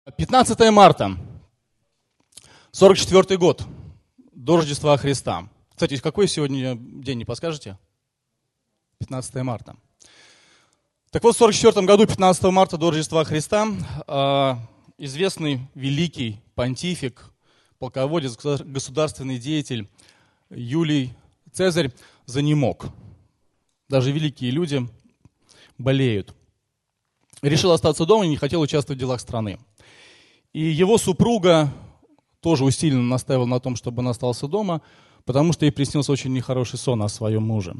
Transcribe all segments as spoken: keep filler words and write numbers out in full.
пятнадцатое марта, сорок четвёртый год, до Рождества Христа. Кстати, какой сегодня день, не подскажете? пятнадцатое марта. Так вот, в сорок четвёртом году, пятнадцатого марта, до Рождества Христа, известный великий понтифик, полководец, государственный деятель Юлий Цезарь занемог. Даже великие люди болеют. Решил остаться дома и не хотел участвовать в делах страны. И его супруга тоже усиленно настаивала на том, чтобы он остался дома, потому что ей приснился очень нехороший сон о своем муже.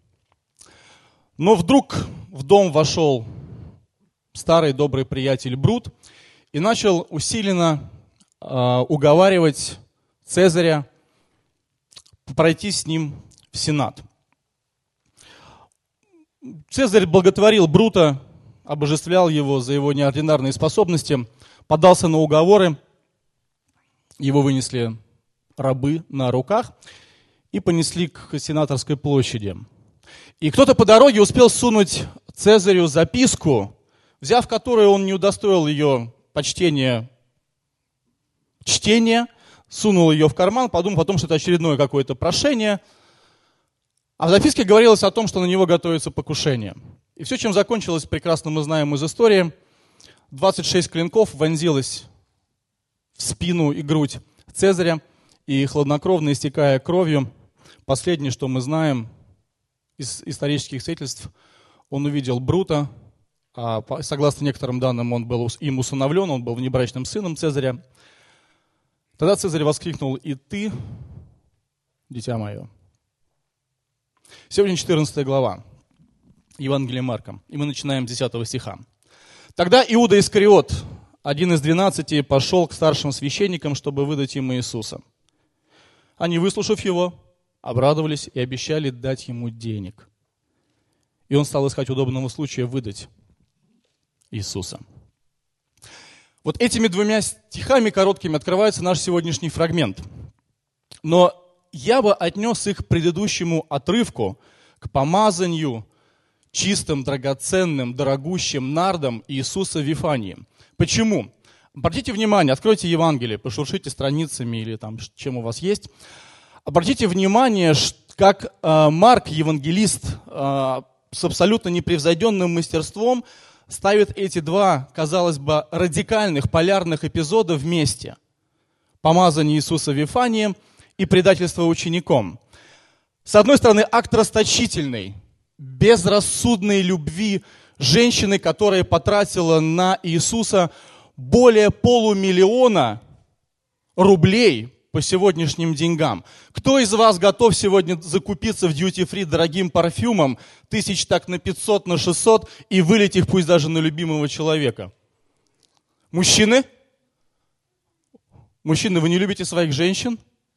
Но вдруг в дом вошел старый добрый приятель Брут и начал усиленно э, уговаривать Цезаря пройти с ним в Сенат. Цезарь благотворил Брута, обожествлял его за его неординарные способности, поддался на уговоры, его вынесли рабы на руках и понесли к Сенаторской площади. И кто-то по дороге успел сунуть Цезарю записку, взяв которую он не удостоил ее почтения, чтения, сунул ее в карман, подумав о том, что это очередное какое-то прошение. А в записке говорилось о том, что на него готовится покушение. И все, чем закончилось, прекрасно мы знаем из истории. двадцать шесть клинков вонзилось в спину и грудь Цезаря, и хладнокровно истекая кровью, последнее, что мы знаем из исторических свидетельств, он увидел Брута, а согласно некоторым данным, он был им усыновлен, он был внебрачным сыном Цезаря. Тогда Цезарь воскликнул: «И ты, дитя мое». Сегодня четырнадцатая глава Евангелия Марка, и мы начинаем с десятого стиха. «Тогда Иуда Искариот, один из двенадцати, пошел к старшим священникам, чтобы выдать им Иисуса. Они, выслушав его, обрадовались и обещали дать ему денег. И он стал искать удобного случая выдать Иисуса». Вот этими двумя стихами короткими открывается наш сегодняшний фрагмент. Но я бы отнес их к предыдущему отрывку, к помазанию чистым, драгоценным, дорогущим нардом Иисуса в Вифании. Почему? Обратите внимание, откройте Евангелие, пошуршите страницами или там, чем у вас есть. Обратите внимание, как э, Марк, евангелист, э, с абсолютно непревзойденным мастерством ставит эти два, казалось бы, радикальных, полярных эпизода вместе. Помазание Иисуса в Вифании и предательство учеником. С одной стороны, акт расточительный, безрассудной любви женщины, которая потратила на Иисуса более полумиллиона рублей по сегодняшним деньгам. Кто из вас готов сегодня закупиться в дьюти-фри дорогим парфюмом, тысяч так на пятьсот, на шестьсот, и вылить их пусть даже на любимого человека? Мужчины? Мужчины, вы не любите своих женщин?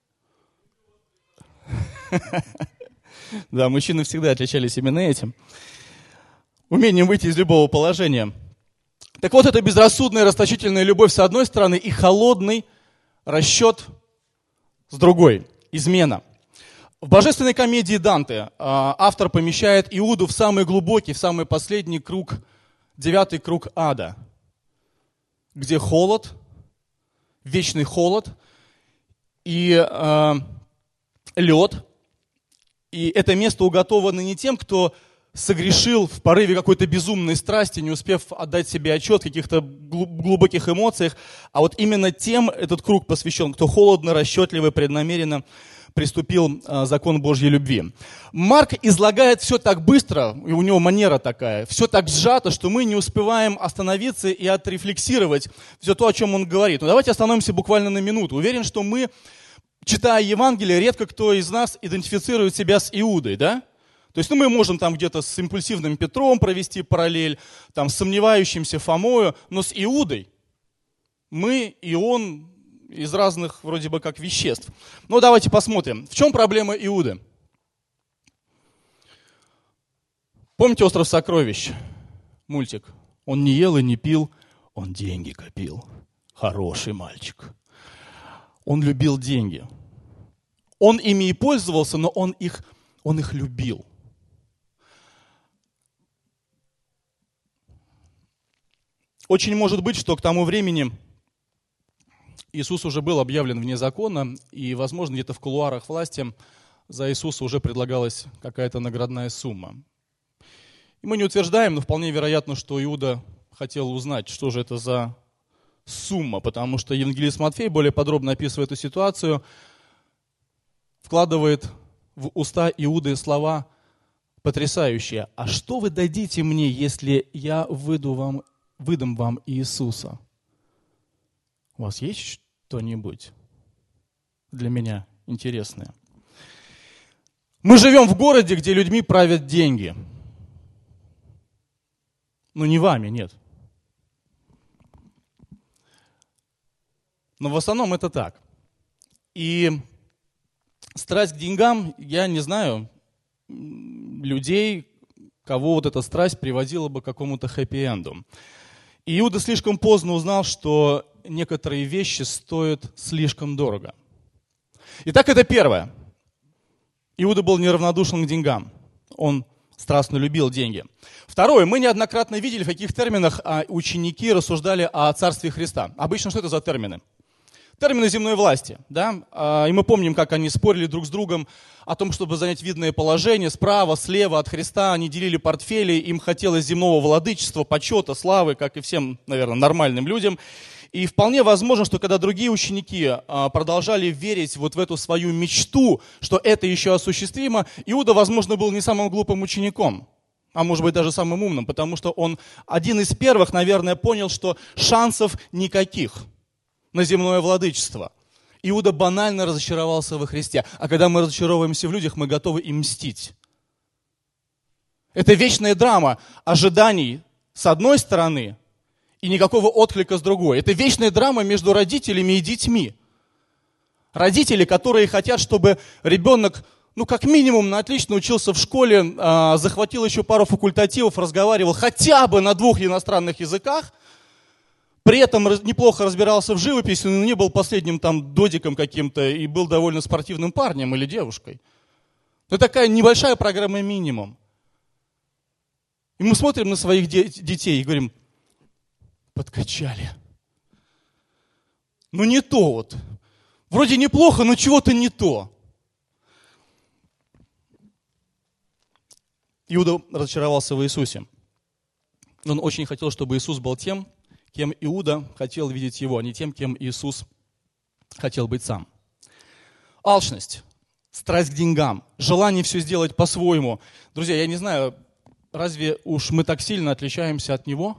Да, мужчины всегда отличались именно этим. Умением выйти из любого положения. Так вот, это безрассудная, расточительная любовь с одной стороны и холодный расчет с другой. Измена. В божественной комедии Данте автор помещает Иуду в самый глубокий, в самый последний круг, девятый круг ада, где холод, вечный холод и э, лед. И это место уготовано не тем, кто согрешил в порыве какой-то безумной страсти, не успев отдать себе отчет в каких-то глубоких эмоциях, а вот именно тем этот круг посвящен, кто холодно, расчетливо, преднамеренно приступил а, закон Божьей любви. Марк излагает все так быстро, и у него манера такая, все так сжато, что мы не успеваем остановиться и отрефлексировать все то, о чем он говорит. Но давайте остановимся буквально на минуту. Уверен, что мы, читая Евангелие, редко кто из нас идентифицирует себя с Иудой, да? То есть ну, мы можем там где-то с импульсивным Петром провести параллель, там, с сомневающимся Фомою, но с Иудой мы и он из разных вроде бы как веществ. Ну давайте посмотрим, в чем проблема Иуды. Помните «Остров сокровищ»? Мультик. Он не ел и не пил, он деньги копил. Хороший мальчик. Он любил деньги. Он ими и пользовался, но он их, он их любил. Очень может быть, что к тому времени Иисус уже был объявлен вне закона, и, возможно, где-то в кулуарах власти за Иисуса уже предлагалась какая-то наградная сумма. И мы не утверждаем, но вполне вероятно, что Иуда хотел узнать, что же это за сумма, потому что евангелист Матфей, более подробно описывая эту ситуацию, вкладывает в уста Иуды слова потрясающие. «А что вы дадите мне, если я выду вам, выдам вам Иисуса?» У вас есть что-нибудь для меня интересное? Мы живем в городе, где людьми правят деньги. Ну, не вами, нет. Но в основном это так. И страсть к деньгам, я не знаю людей, кого вот эта страсть приводила бы к какому-то хэппи-энду. И Иуда слишком поздно узнал, что некоторые вещи стоят слишком дорого. Итак, это первое. Иуда был неравнодушен к деньгам. Он страстно любил деньги. Второе. Мы неоднократно видели, в каких терминах ученики рассуждали о Царстве Христа. Обычно что это за термины? Термины земной власти. Да? И мы помним, как они спорили друг с другом о том, чтобы занять видное положение. Справа, слева от Христа они делили портфели. Им хотелось земного владычества, почета, славы, как и всем, наверное, нормальным людям. И вполне возможно, что когда другие ученики продолжали верить вот в эту свою мечту, что это еще осуществимо, Иуда, возможно, был не самым глупым учеником, а может быть даже самым умным, потому что он один из первых, наверное, понял, что шансов никаких на земное владычество. Иуда банально разочаровался во Христе. А когда мы разочаровываемся в людях, мы готовы им мстить. Это вечная драма ожиданий с одной стороны и никакого отклика с другой. Это вечная драма между родителями и детьми. Родители, которые хотят, чтобы ребенок, ну, как минимум, на отлично учился в школе, э, захватил еще пару факультативов, разговаривал хотя бы на двух иностранных языках, при этом неплохо разбирался в живописи, но не был последним там додиком каким-то и был довольно спортивным парнем или девушкой. Это такая небольшая программа минимум. И мы смотрим на своих де- детей и говорим: подкачали. Ну не то вот. Вроде неплохо, но чего-то не то. Иуда разочаровался в Иисусе. Он очень хотел, чтобы Иисус был тем, кем Иуда хотел видеть его, а не тем, кем Иисус хотел быть сам. Алчность, страсть к деньгам, желание все сделать по-своему. Друзья, я не знаю, разве уж мы так сильно отличаемся от него?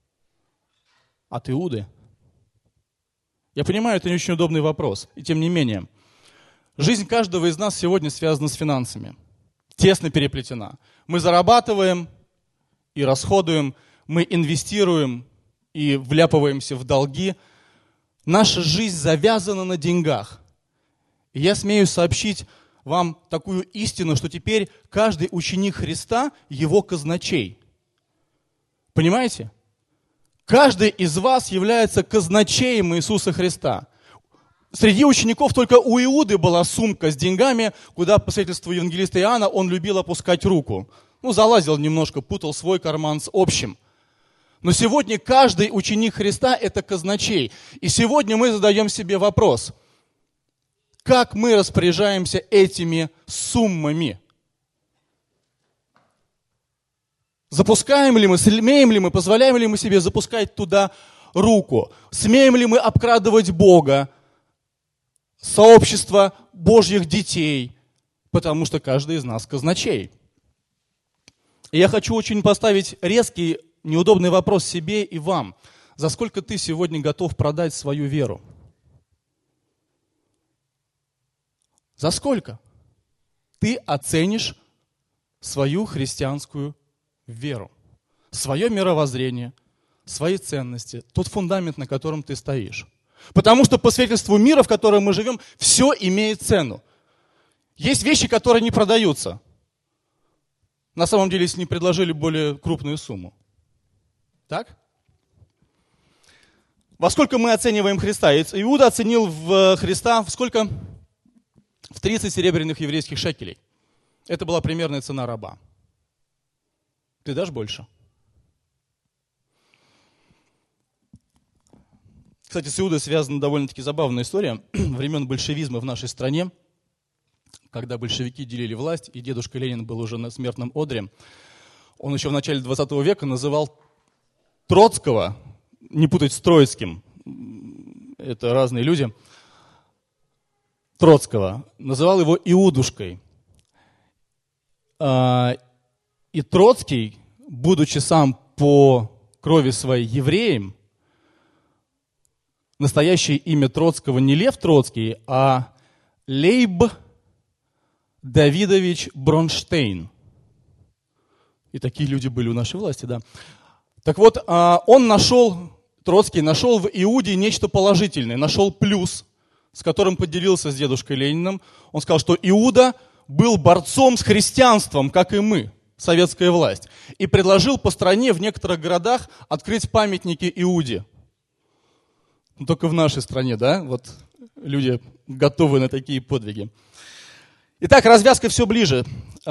От Иуды? Я понимаю, это не очень удобный вопрос. И тем не менее, жизнь каждого из нас сегодня связана с финансами. Тесно переплетена. Мы зарабатываем и расходуем, мы инвестируем и вляпываемся в долги. Наша жизнь завязана на деньгах. И я смею сообщить вам такую истину, что теперь каждый ученик Христа – его казначей. Понимаете? Каждый из вас является казначеем Иисуса Христа. Среди учеников только у Иуды была сумка с деньгами, куда, по свидетельству евангелиста Иоанна, он любил опускать руку. Ну, залазил немножко, путал свой карман с общим. Но сегодня каждый ученик Христа – это казначей. И сегодня мы задаем себе вопрос: как мы распоряжаемся этими суммами? Запускаем ли мы, смеем ли мы, позволяем ли мы себе запускать туда руку? Смеем ли мы обкрадывать Бога, сообщество Божьих детей? Потому что каждый из нас казначей. И я хочу очень поставить резкий, неудобный вопрос себе и вам. За сколько ты сегодня готов продать свою веру? За сколько ты оценишь свою христианскую веру, свое мировоззрение, свои ценности, тот фундамент, на котором ты стоишь? Потому что по свидетельству мира, в котором мы живем, все имеет цену. Есть вещи, которые не продаются. На самом деле, если не предложили более крупную сумму. Так? Во сколько мы оцениваем Христа? Иуда оценил в Христа в сколько? В тридцать серебряных еврейских шекелей. Это была примерная цена раба. Ты дашь больше? Кстати, с Иудой связана довольно-таки забавная история времен большевизма в нашей стране, когда большевики делили власть, и дедушка Ленин был уже на смертном одре. Он еще в начале двадцатого века называл Троцкого, не путать с Троицким, это разные люди, Троцкого, называл его Иудушкой. И Троцкий, будучи сам по крови своей евреем, настоящее имя Троцкого не Лев Троцкий, а Лейб Давидович Бронштейн. И такие люди были у нашей власти, да. Так вот, он нашел, Троцкий нашел в Иуде нечто положительное, нашел плюс, с которым поделился с дедушкой Лениным. Он сказал, что Иуда был борцом с христианством, как и мы, советская власть, и предложил по стране в некоторых городах открыть памятники Иуде. Но только в нашей стране, да, вот люди готовы на такие подвиги. Итак, развязка все ближе.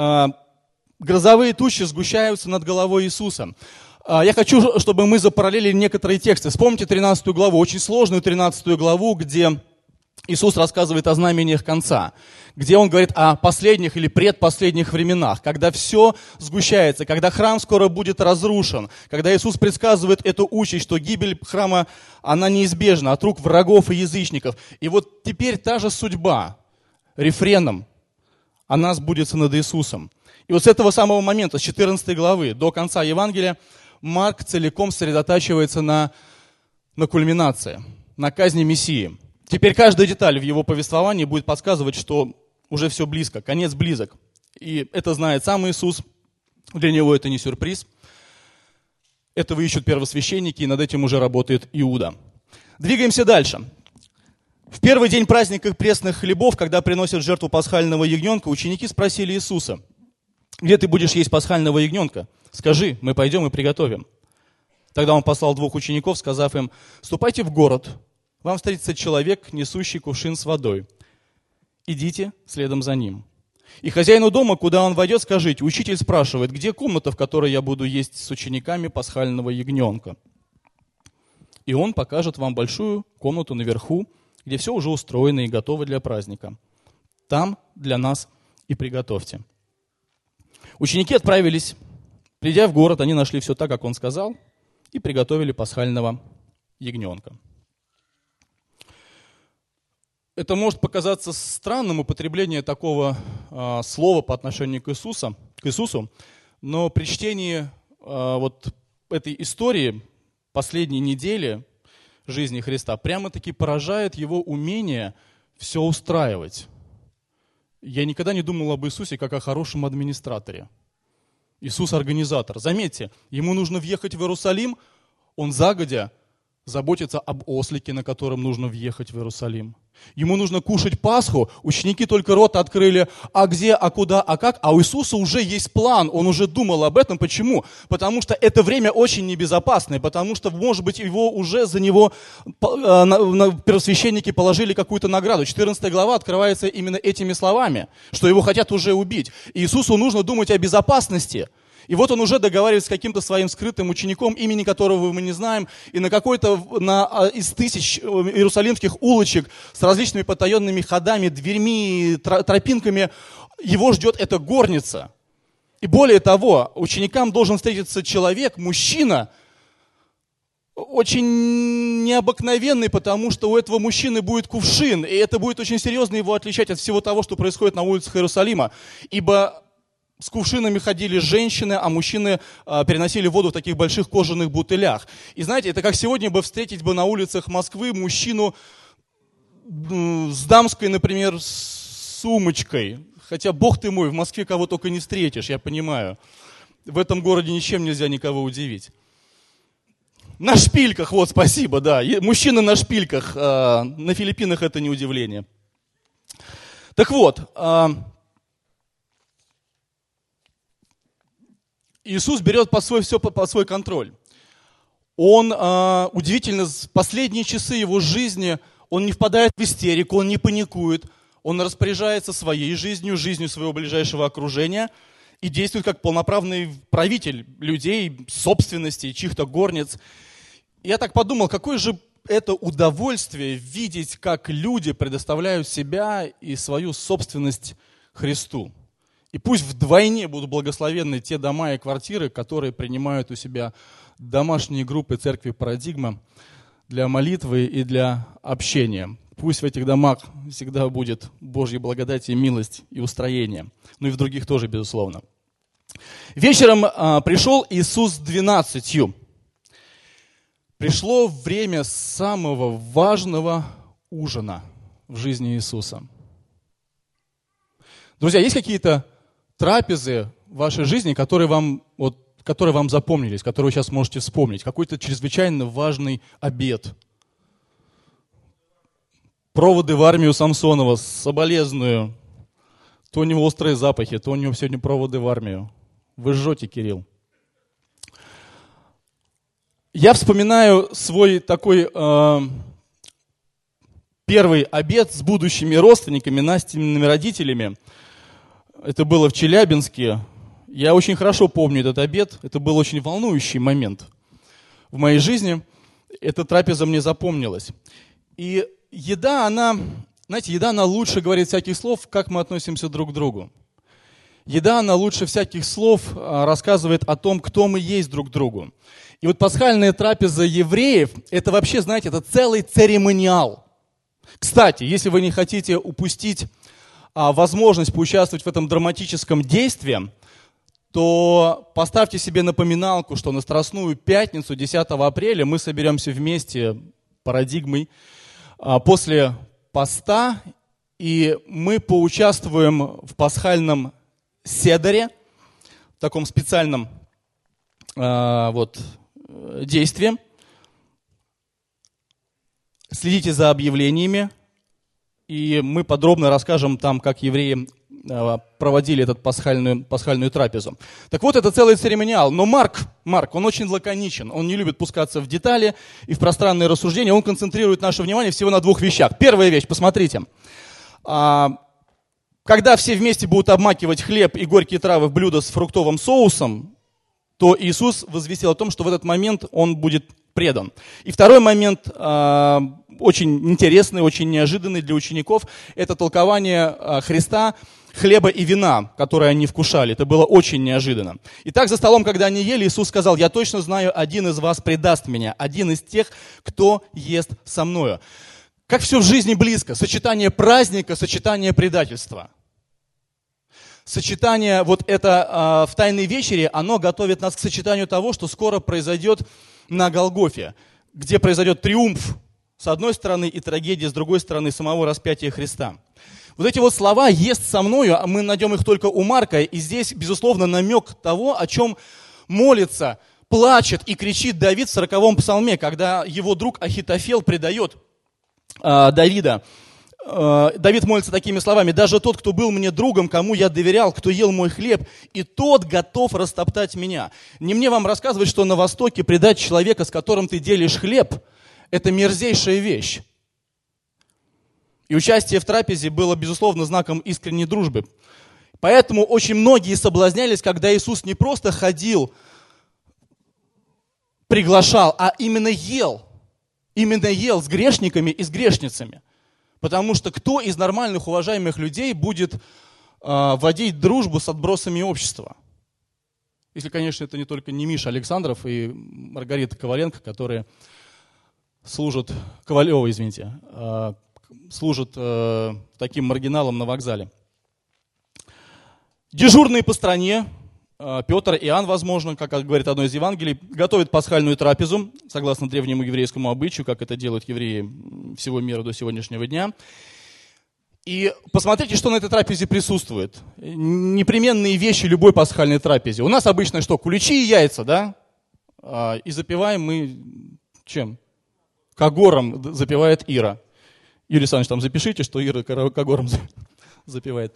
Грозовые тучи сгущаются над головой Иисуса. Я хочу, чтобы мы запараллелили некоторые тексты. Вспомните тринадцатую главу, очень сложную тринадцатую главу, где Иисус рассказывает о знамениях конца, где Он говорит о последних или предпоследних временах, когда все сгущается, когда храм скоро будет разрушен, когда Иисус предсказывает эту участь, что гибель храма, она неизбежна от рук врагов и язычников. И вот теперь та же судьба рефреном, она сбудется над Иисусом. И вот с этого самого момента, с четырнадцатой главы до конца Евангелия, Марк целиком сосредотачивается на, на кульминации, на казни Мессии. Теперь каждая деталь в его повествовании будет подсказывать, что уже все близко, конец близок. И это знает сам Иисус, для него это не сюрприз. Этого ищут первосвященники, и над этим уже работает Иуда. Двигаемся дальше. В первый день праздника пресных хлебов, когда приносят жертву пасхального ягненка, ученики спросили Иисуса: «Где ты будешь есть пасхального ягненка? Скажи, мы пойдем и приготовим». Тогда он послал двух учеников, сказав им: «Ступайте в город, вам встретится человек, несущий кувшин с водой. Идите следом за ним. И хозяину дома, куда он войдет, скажите: учитель спрашивает, где комната, в которой я буду есть с учениками пасхального ягненка? И он покажет вам большую комнату наверху, где все уже устроено и готово для праздника. Там для нас и приготовьте». Ученики отправились. Придя в город, они нашли все так, как он сказал, и приготовили пасхального ягненка. Это может показаться странным употребление такого э, слова по отношению к Иисусу, к Иисусу, но при чтении э, вот этой истории последней недели жизни Христа прямо-таки поражает его умение все устраивать. Я никогда не думал об Иисусе как о хорошем администраторе. Иисус организатор. Заметьте, ему нужно въехать в Иерусалим, он загодя заботится об ослике, на котором нужно въехать в Иерусалим. Ему нужно кушать Пасху, ученики только рот открыли, а где, а куда, а как, а у Иисуса уже есть план, он уже думал об этом. Почему? Потому что это время очень небезопасное, потому что, может быть, его уже за него первосвященники положили какую-то награду. четырнадцатая глава открывается именно этими словами, что его хотят уже убить. И Иисусу нужно думать о безопасности. И вот он уже договаривается с каким-то своим скрытым учеником, имени которого мы не знаем, и на какой-то на, из тысяч иерусалимских улочек с различными потаенными ходами, дверьми, тропинками его ждет эта горница. И более того, ученикам должен встретиться человек, мужчина, очень необыкновенный, потому что у этого мужчины будет кувшин, и это будет очень серьезно его отличать от всего того, что происходит на улицах Иерусалима, ибо с кувшинами ходили женщины, а мужчины а, переносили воду в таких больших кожаных бутылях. И знаете, это как сегодня бы встретить бы на улицах Москвы мужчину с дамской, например, с сумочкой. Хотя, бог ты мой, в Москве кого только не встретишь, я понимаю. В этом городе ничем нельзя никого удивить. На шпильках, вот, спасибо, да. Мужчины на шпильках, а, на Филиппинах это не удивление. Так вот, а, Иисус берет под свой, все под свой контроль. Он, э, удивительно, в последние часы его жизни, он не впадает в истерику, он не паникует. Он распоряжается своей жизнью, жизнью своего ближайшего окружения и действует как полноправный правитель людей, собственности, чьих-то горниц. Я так подумал, какой же это удовольствие видеть, как люди предоставляют себя и свою собственность Христу. И пусть вдвойне будут благословенны те дома и квартиры, которые принимают у себя домашние группы церкви «Парадигма» для молитвы и для общения. Пусть в этих домах всегда будет Божья благодать и милость и устроение. Ну и в других тоже, безусловно. Вечером а, пришел Иисус с двенадцатью. Пришло время самого важного ужина в жизни Иисуса. Друзья, есть какие-то трапезы в вашей жизни, которые вам, вот, которые вам запомнились, которые вы сейчас можете вспомнить? Какой-то чрезвычайно важный обед. Проводы в армию Самсонова, соболезную. То у него острые запахи, то у него сегодня проводы в армию. Вы жжете, Кирилл. Я вспоминаю свой такой э, первый обед с будущими родственниками, Настиными родителями. Это было в Челябинске. Я очень хорошо помню этот обед. Это был очень волнующий момент в моей жизни. Эта трапеза мне запомнилась. И еда, она, знаете, еда, она лучше говорит всяких слов, как мы относимся друг к другу. Еда, она лучше всяких слов рассказывает о том, кто мы есть друг к другу. И вот пасхальная трапеза евреев, это вообще, знаете, это целый церемониал. Кстати, если вы не хотите упустить а, возможность поучаствовать в этом драматическом действии, то поставьте себе напоминалку, что на Страстную пятницу, десятого апреля, мы соберемся вместе парадигмой а, после поста, и мы поучаствуем в пасхальном седере, в таком специальном а, вот, действии. Следите за объявлениями, и мы подробно расскажем там, как евреи а, проводили эту пасхальную, пасхальную трапезу. Так вот, это целый церемониал. Но Марк, Марк, он очень лаконичен, он не любит пускаться в детали и в пространные рассуждения, он концентрирует наше внимание всего на двух вещах. Первая вещь, посмотрите. А, Когда все вместе будут обмакивать хлеб и горькие травы в блюдо с фруктовым соусом, то Иисус возвестил о том, что в этот момент Он будет предан. И второй момент, э, очень интересный, очень неожиданный для учеников, это толкование э, Христа хлеба и вина, которые они вкушали. Это было очень неожиданно. Итак, за столом, когда они ели, Иисус сказал: «Я точно знаю, один из вас предаст меня, один из тех, кто ест со мною». Как все в жизни близко. Сочетание праздника, сочетание предательства. Сочетание, вот это э, в Тайной вечере, оно готовит нас к сочетанию того, что скоро произойдет на Голгофе, где произойдет триумф с одной стороны и трагедия с другой стороны самого распятия Христа. Вот эти вот слова «ест со мною», мы найдем их только у Марка, и здесь, безусловно, намек того, о чем молится, плачет и кричит Давид в сороковом псалме, когда его друг Ахитофел предает э, Давида. Давид молится такими словами: «Даже тот, кто был мне другом, кому я доверял, кто ел мой хлеб, и тот готов растоптать меня». Не мне вам рассказывать, что на Востоке предать человека, с которым ты делишь хлеб, это мерзейшая вещь. И участие в трапезе было, безусловно, знаком искренней дружбы. Поэтому очень многие соблазнялись, когда Иисус не просто ходил, приглашал, а именно ел. Именно ел с грешниками и с грешницами. Потому что кто из нормальных, уважаемых людей будет э, водить дружбу с отбросами общества? Если, конечно, это не только не Миша Александров и Маргарита Коваленко, которые служат, Ковалева, извините, э, служат э, таким маргиналом на вокзале. Дежурные по стране, э, Петр и Иоанн, возможно, как говорит одно из Евангелий, готовят пасхальную трапезу, согласно древнему еврейскому обычаю, как это делают евреи всего мира до сегодняшнего дня. И посмотрите, что на этой трапезе присутствует. Непременные вещи любой пасхальной трапезе. У нас обычно что? Куличи и яйца, да? А, и запиваем мы чем? Когором запивает Ира. Юрий Александрович, там запишите, что Ира когором запивает.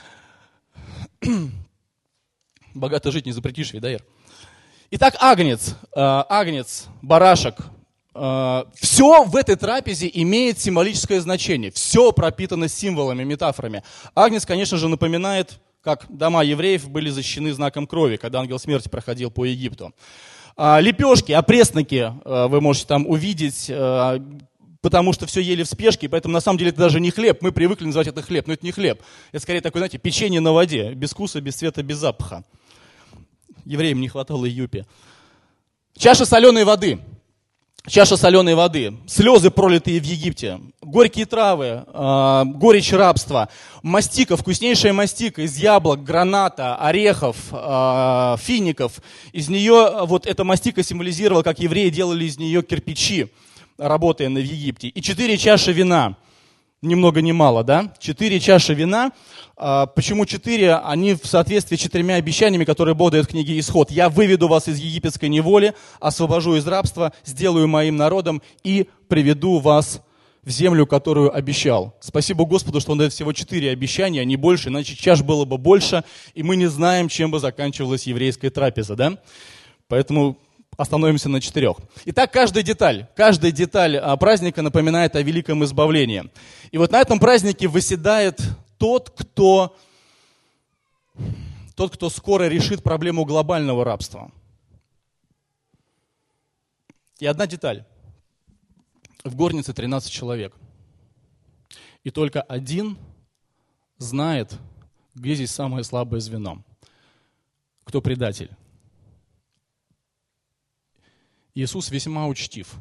Богато жить не запретишь, ведь, да, Ир? Итак, агнец, агнец, барашек. Все в этой трапезе имеет символическое значение. Все пропитано символами, метафорами. Агнец, конечно же, напоминает, как дома евреев были защищены знаком крови, когда ангел смерти проходил по Египту. Лепешки, опресноки вы можете там увидеть, потому что все ели в спешке, поэтому на самом деле это даже не хлеб. Мы привыкли называть это хлеб, но это не хлеб. Это скорее такое, знаете, печенье на воде, без вкуса, без цвета, без запаха. Евреям не хватало юпи. Чаша соленой воды. Чаша соленой воды. Слезы, пролитые в Египте. Горькие травы, э, горечь рабства. Мастика, вкуснейшая мастика из яблок, граната, орехов, э, фиников. Из нее, вот эта мастика символизировала, как евреи делали из нее кирпичи, работая в Египте. И четыре чаши вина. Ни много ни мало, да? Четыре чаши вина. Почему четыре? Они в соответствии с четырьмя обещаниями, которые Бог дает в книге «Исход». «Я выведу вас из египетской неволи, освобожу из рабства, сделаю моим народом и приведу вас в землю, которую обещал». Спасибо Господу, что Он дает всего четыре обещания, а не больше, иначе чаш было бы больше, и мы не знаем, чем бы заканчивалась еврейская трапеза, да? Поэтому остановимся на четырех. Итак, каждая деталь, каждая деталь праздника напоминает о великом избавлении. И вот на этом празднике восседает тот, кто, тот, кто скоро решит проблему глобального рабства. И одна деталь. В горнице тринадцать человек. И только один знает, где здесь самое слабое звено. Кто предатель. Иисус весьма учтив,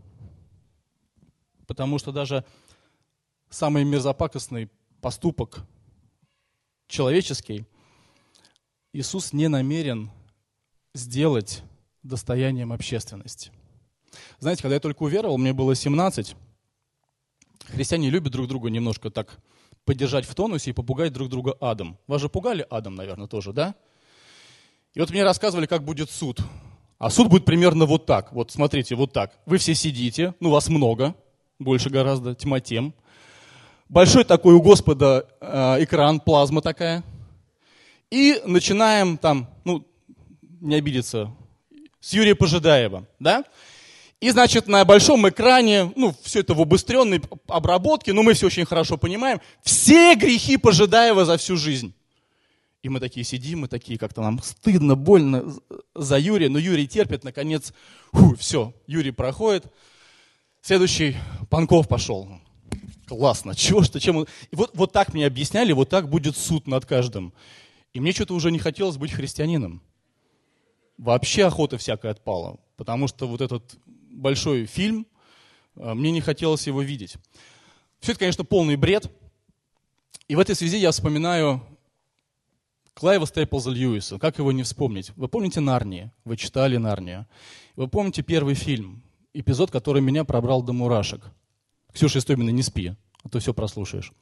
потому что даже самый мерзопакостный поступок человеческий Иисус не намерен сделать достоянием общественности. Знаете, когда я только уверовал, мне было семнадцать, христиане любят друг друга немножко так поддержать в тонусе и попугать друг друга адом. Вас же пугали адом, наверное, тоже, да? И вот мне рассказывали, как будет суд. А суд будет примерно вот так. Вот смотрите, вот так. Вы все сидите, ну вас много, больше гораздо, тьма тем. Большой такой у Господа э, экран, плазма такая. И начинаем там, ну, не обидеться, с Юрия Пожидаева, да? И, значит, на большом экране, ну, все это в убыстренной обработке, но мы все очень хорошо понимаем, все грехи Пожидаева за всю жизнь. И мы такие сидим, мы такие, как-то нам стыдно, больно за Юрия, но Юрий терпит, наконец, фу, все, Юрий проходит. Следующий, Панков пошел. Классно, чего что, чем он... И вот, вот так мне объясняли, вот так будет суд над каждым. И мне что-то уже не хотелось быть христианином. Вообще охота всякая отпала, потому что вот этот большой фильм, мне не хотелось его видеть. Все это, конечно, полный бред. И в этой связи я вспоминаю Клайва Стейплза Льюиса, как его не вспомнить? Вы помните «Нарнию»? Вы читали «Нарнию». Вы помните первый фильм, эпизод, который меня пробрал до мурашек? Ксюша, Истомина, не спи, а то все прослушаешь.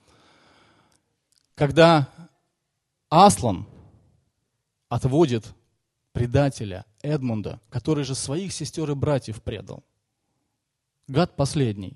Когда Аслан отводит предателя Эдмунда, который же своих сестер и братьев предал. Гад последний.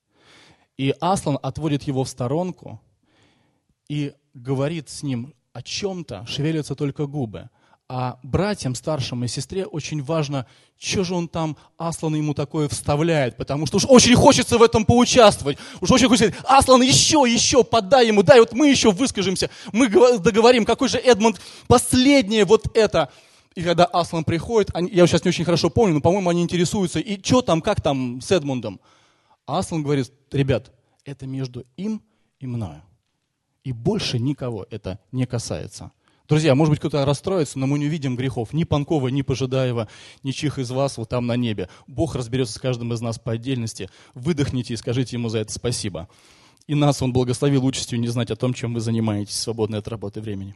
И Аслан отводит его в сторонку и говорит с ним о чем-то, шевелятся только губы. А братьям, старшим и сестре очень важно, что же он там, Аслан ему такое вставляет, потому что уж очень хочется в этом поучаствовать. Уж очень хочется, Аслан, еще, еще, подай ему, дай, вот мы еще выскажемся, мы договорим, какой же Эдмунд, последнее вот это. И когда Аслан приходит, они, я сейчас не очень хорошо помню, но, по-моему, они интересуются, и что там, как там с Эдмундом? А Аслан говорит, ребят, это между им и мною. И больше никого это не касается. Друзья, может быть, кто-то расстроится, но мы не увидим грехов ни Панкова, ни Пожидаева, ни чих из вас вот там на небе. Бог разберется с каждым из нас по отдельности. Выдохните и скажите Ему за это спасибо. И нас Он благословил участью не знать о том, чем вы занимаетесь в свободное от работы времени.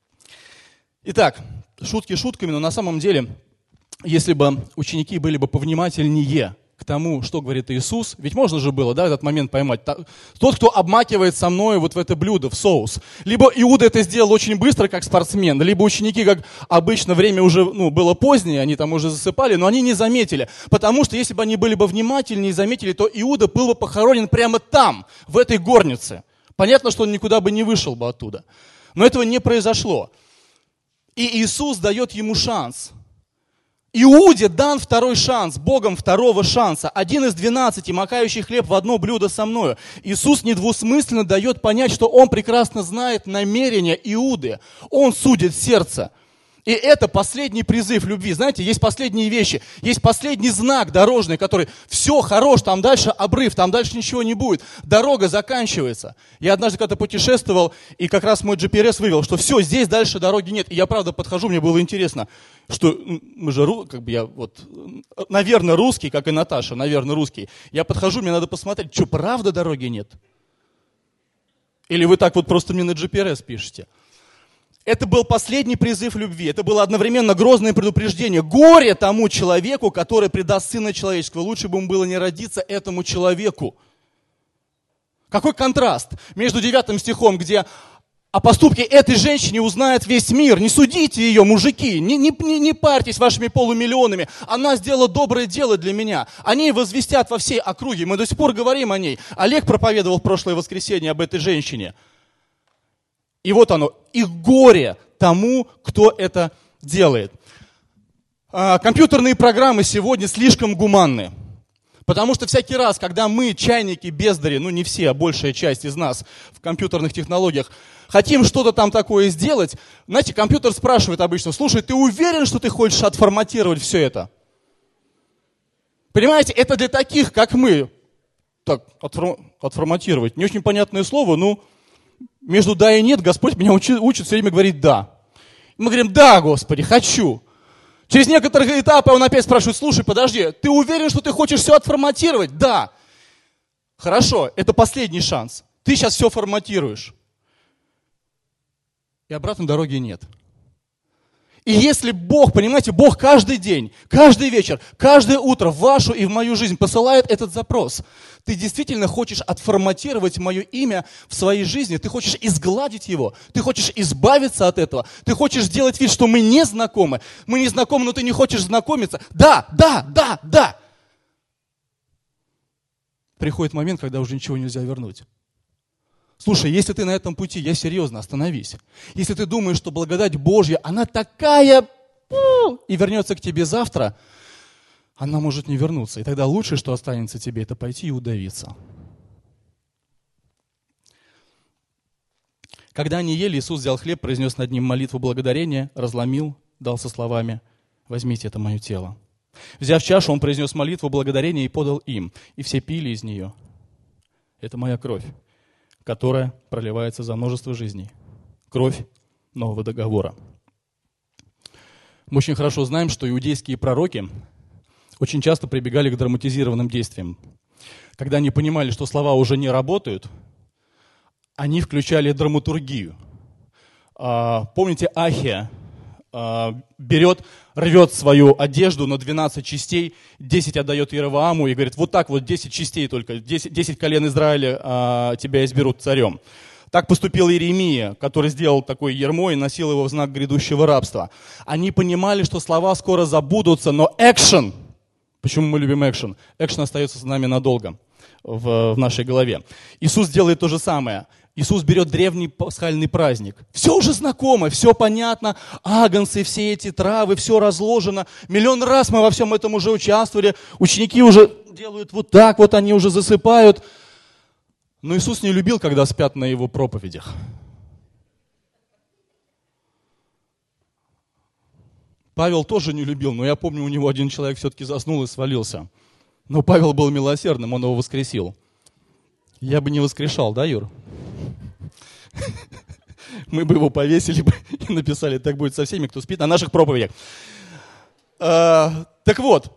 Итак, шутки шутками, но на самом деле, если бы ученики были бы повнимательнее к тому, что говорит Иисус, ведь можно же было, да, этот момент поймать. Тот, кто обмакивает со мной вот в это блюдо, в соус. Либо Иуда это сделал очень быстро, как спортсмен, либо ученики, как обычно, время уже ну, было позднее, они там уже засыпали, но они не заметили. Потому что если бы они были бы внимательнее и заметили, то Иуда был бы похоронен прямо там, в этой горнице. Понятно, что он никуда бы не вышел бы оттуда. Но этого не произошло. И Иисус дает ему шанс. Иуде дан второй шанс, Богом второго шанса. Один из двенадцати, макающий хлеб в одно блюдо со мною. Иисус недвусмысленно дает понять, что Он прекрасно знает намерения Иуды. Он судит сердце. И это последний призыв любви. Знаете, есть последние вещи, есть последний знак дорожный, который все, хорош, там дальше обрыв, там дальше ничего не будет. Дорога заканчивается. Я однажды когда-то путешествовал, и как раз мой джи пи эс вывел, что все, здесь дальше дороги нет. И я, правда, подхожу, мне было интересно, что мы же, как бы я вот, наверное, русский, как и Наташа, наверное, русский. Я подхожу, мне надо посмотреть, что, правда дороги нет? Или вы так вот просто мне на джи пи эс пишете? Это был последний призыв любви. Это было одновременно грозное предупреждение. Горе тому человеку, который предаст Сына Человеческого. Лучше бы ему было не родиться этому человеку. Какой контраст между девятым стихом, где о поступке этой женщины узнает весь мир. Не судите ее, мужики, не, не, не, не парьтесь вашими полумиллионами. Она сделала доброе дело для меня. О ней возвестят во всей округе. Мы до сих пор говорим о ней. Олег проповедовал в прошлое воскресенье об этой женщине. И вот оно, и горе тому, кто это делает. А, компьютерные программы сегодня слишком гуманны. Потому что всякий раз, когда мы, чайники, бездари, ну не все, а большая часть из нас в компьютерных технологиях, хотим что-то там такое сделать, знаете, компьютер спрашивает обычно: слушай, ты уверен, что ты хочешь отформатировать все это? Понимаете, это для таких, как мы. Так, отформатировать, не очень понятное слово, ну... Между да и нет Господь меня учит, учит все время говорить да. Мы говорим: да, Господи, хочу. Через некоторые этапы он опять спрашивает: слушай, подожди, ты уверен, что ты хочешь все отформатировать? Да. Хорошо, это последний шанс. Ты сейчас все форматируешь. И обратной дороги нет. И если Бог, понимаете, Бог каждый день, каждый вечер, каждое утро в вашу и в мою жизнь посылает этот запрос. Ты действительно хочешь отформатировать мое имя в своей жизни, ты хочешь изгладить его, ты хочешь избавиться от этого, ты хочешь сделать вид, что мы не знакомы. Мы не знакомы, но ты не хочешь знакомиться. Да, да, да, да. Приходит момент, когда уже ничего нельзя вернуть. Слушай, если ты на этом пути, я серьезно, остановись. Если ты думаешь, что благодать Божья, она такая, и вернется к тебе завтра, она может не вернуться. И тогда лучшее, что останется тебе, это пойти и удавиться. Когда они ели, Иисус взял хлеб, произнес над ним молитву благодарения, разломил, дал со словами: возьмите, это мое тело. Взяв чашу, он произнес молитву благодарения и подал им. И все пили из нее. Это моя кровь, которая проливается за множество жизней. Кровь нового договора. Мы очень хорошо знаем, что иудейские пророки очень часто прибегали к драматизированным действиям. Когда они понимали, что слова уже не работают, они включали драматургию. Помните, Ахия берет, рвет свою одежду на двенадцать частей, десять отдает Иеровоаму и говорит: вот так вот десять частей только, десять, десять колен Израиля а, тебя изберут царем. Так поступил Иеремия, который сделал такое ярмо и носил его в знак грядущего рабства. Они понимали, что слова скоро забудутся, но экшен, почему мы любим экшен? Экшен остается с нами надолго в, в нашей голове. Иисус делает то же самое. Иисус берет древний пасхальный праздник. Все уже знакомо, все понятно. Агнцы, все эти травы, все разложено. Миллион раз мы во всем этом уже участвовали. Ученики уже делают вот так, вот они уже засыпают. Но Иисус не любил, когда спят на его проповедях. Павел тоже не любил, но я помню, у него один человек все-таки заснул и свалился. Но Павел был милосердным, он его воскресил. Я бы не воскрешал, да, Юр? Мы бы его повесили бы и написали: так будет со всеми, кто спит на наших проповедях. А, так вот,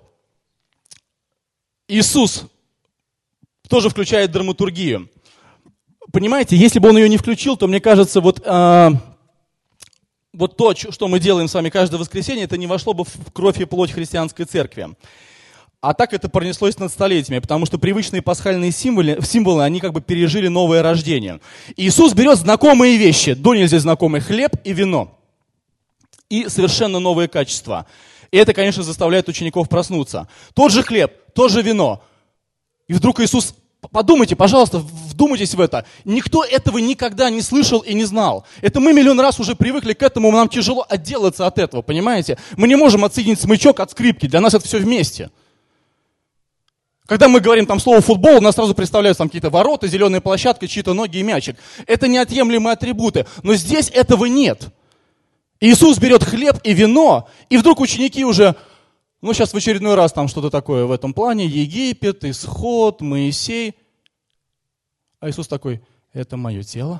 Иисус тоже включает драматургию. Понимаете, если бы он ее не включил, то, мне кажется, вот, а, вот то, что мы делаем с вами каждое воскресенье, это не вошло бы в кровь и плоть христианской церкви. А так это пронеслось над столетиями, потому что привычные пасхальные символы, символы, они как бы пережили новое рождение. И Иисус берет знакомые вещи, до нельзя знакомый хлеб и вино, и совершенно новые качества. И это, конечно, заставляет учеников проснуться. Тот же хлеб, то же вино. И вдруг Иисус, подумайте, пожалуйста, вдумайтесь в это. Никто этого никогда не слышал и не знал. Это мы миллион раз уже привыкли к этому, нам тяжело отделаться от этого, понимаете? Мы не можем отсоединить смычок от скрипки, для нас это все вместе. Когда мы говорим там слово «футбол», у нас сразу представляются там какие-то ворота, зеленая площадка, чьи-то ноги и мячик. Это неотъемлемые атрибуты. Но здесь этого нет. Иисус берет хлеб и вино, и вдруг ученики уже, ну сейчас в очередной раз там что-то такое в этом плане, Египет, Исход, Моисей. А Иисус такой, это мое тело.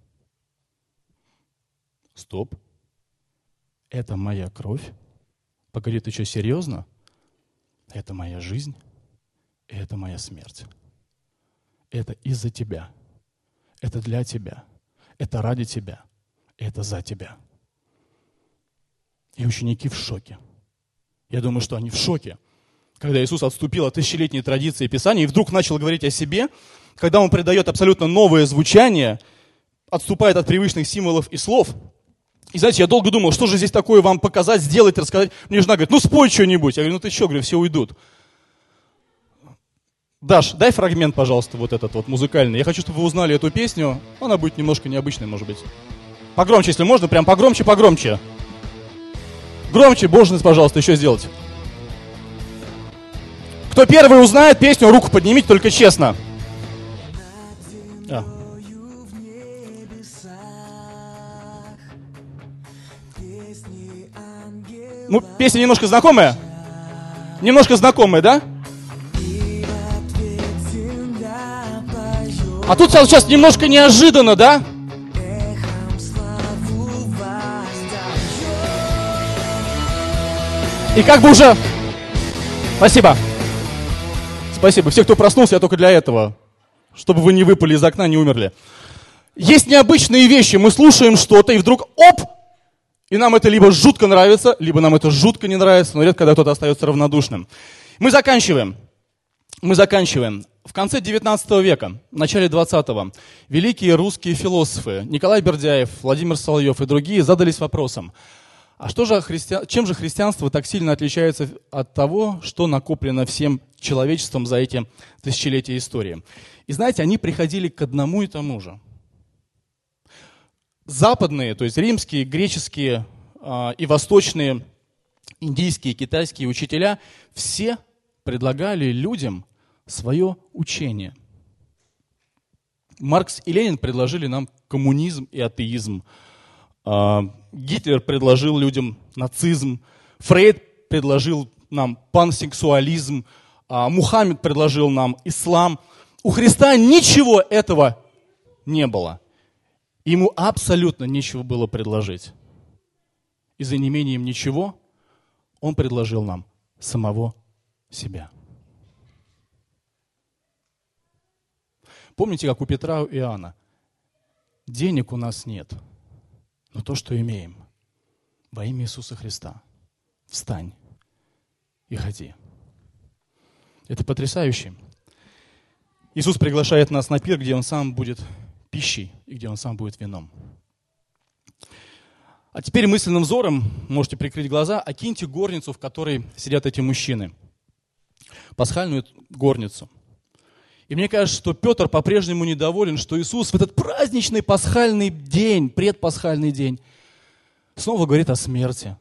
Стоп. Это моя кровь. Погоди, ты что, серьезно? Это моя жизнь. И это моя смерть. Это из-за тебя. Это для тебя. Это ради тебя. Это за тебя. И ученики в шоке. Я думаю, что они в шоке, когда Иисус отступил от тысячелетней традиции Писания и вдруг начал говорить о себе, когда Он придает абсолютно новое звучание, отступает от привычных символов и слов. И знаете, я долго думал, что же здесь такое вам показать, сделать, рассказать. Мне жена говорит, ну спой что-нибудь. Я говорю, ну ты что, говорю, все уйдут. Даш, дай фрагмент, пожалуйста, вот этот вот музыкальный. Я хочу, чтобы вы узнали эту песню. Она будет немножко необычной, может быть. Погромче, если можно, прям погромче, погромче. Громче, божность, пожалуйста, еще сделать. Кто первый узнает песню, руку поднимите, только честно. А. Ну, песня немножко знакомая? Немножко знакомая, да? А тут сейчас немножко неожиданно, да? И как бы уже... Спасибо. Спасибо. Все, кто проснулся, я только для этого. Чтобы вы не выпали из окна, не умерли. Есть необычные вещи. Мы слушаем что-то, и вдруг оп! И нам это либо жутко нравится, либо нам это жутко не нравится, но редко, когда кто-то остается равнодушным. Мы заканчиваем. Мы заканчиваем. В конце девятнадцатого века, в начале двадцатого, великие русские философы Николай Бердяев, Владимир Соловьев и другие задались вопросом, а что же христи... чем же христианство так сильно отличается от того, что накоплено всем человечеством за эти тысячелетия истории? И знаете, они приходили к одному и тому же. Западные, то есть римские, греческие э, и восточные, индийские, китайские учителя, все предлагали людям свое учение. Маркс и Ленин предложили нам коммунизм и атеизм. Э, Гитлер предложил людям нацизм. Фрейд предложил нам пансексуализм. Э, Мухаммед предложил нам ислам. У Христа ничего этого не было. Ему абсолютно нечего было предложить. И за неимением ничего он предложил нам самого себя. Помните, как у Петра и Иоанна? Денег у нас нет, но то, что имеем, во имя Иисуса Христа, встань и ходи. Это потрясающе. Иисус приглашает нас на пир, где Он сам будет пищей и где Он сам будет вином. А теперь мысленным взором, можете прикрыть глаза, окиньте горницу, в которой сидят эти мужчины. Пасхальную горницу. И мне кажется, что Петр по-прежнему недоволен, что Иисус в этот праздничный пасхальный день, предпасхальный день, снова говорит о смерти.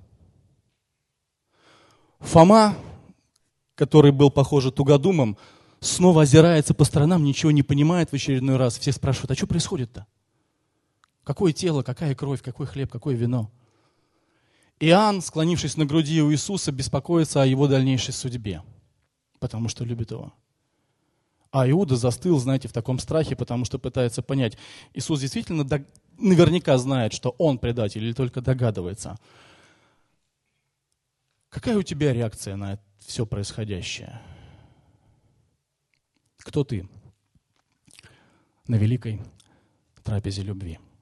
Фома, который был, похоже, тугодумом, снова озирается по сторонам, ничего не понимает в очередной раз. Все спрашивают, а что происходит-то? Какое тело, какая кровь, какой хлеб, какое вино? Иоанн, склонившись на груди у Иисуса, беспокоится о его дальнейшей судьбе, потому что любит его. А Иуда застыл, знаете, в таком страхе, потому что пытается понять, Иисус действительно дог... наверняка знает, что он предатель, или только догадывается. Какая у тебя реакция на все происходящее? Кто ты на великой трапезе любви?